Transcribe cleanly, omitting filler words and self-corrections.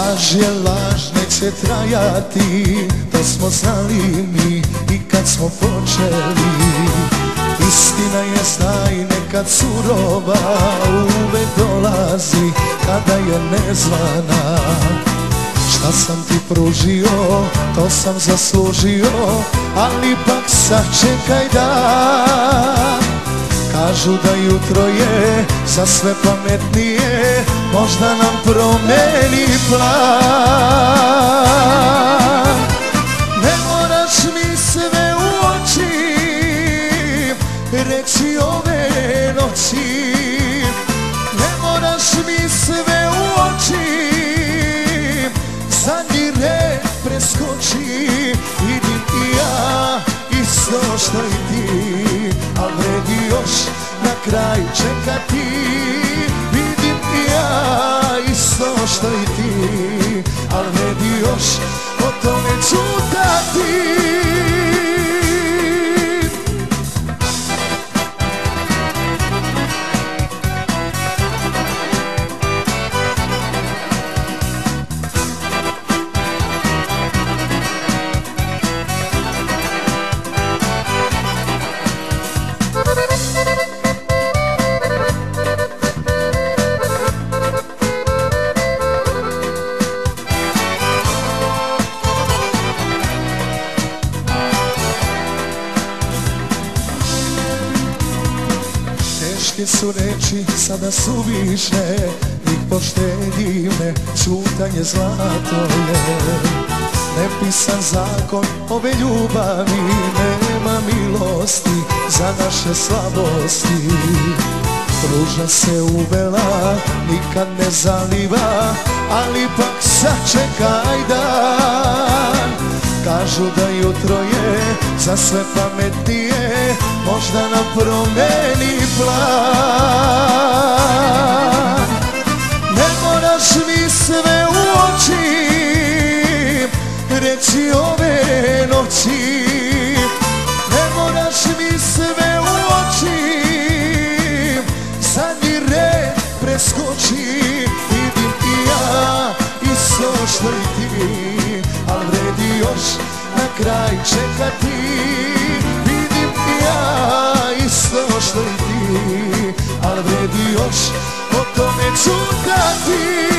Laž je laž, neće trajati, to smo znali mi i kad smo počeli. Istina je zna i nekad surova, uvek dolazi kada je nezvana. Šta sam ti pružio, to sam zaslužio, ali ipak sačekaj dan. Kažu da jutro je za sve pametnije, možda nam promeni plan. Ne moraš mi sve u oči reći ove noći, ne moraš mi sve u oči zadnji red preskoči. Vidim i ja isto što i ti, al vredi još na kraj čekati. Vidim i ja isto što i ti, al vredi još o tome čutati. Teške su reči, sada su više, ih poštedi me, čutanje zlato je. Nepisan zakon ove ljubavi, nema milosti za naše slabosti. Ruža se uvela, nikad ne zaliva, ali ipak sačekaj dan. Kažu da jutro je za sve pametnije, možda nam promeni plan. Ne moraš mi sve u oči reći ove noći, ne moraš mi sve u oči zadnji red preskoči. Vidim i ja isto što i ti, al vredi još na kraj čekati. Vidim i ja isto što i ti, al vredi još o tome čutati.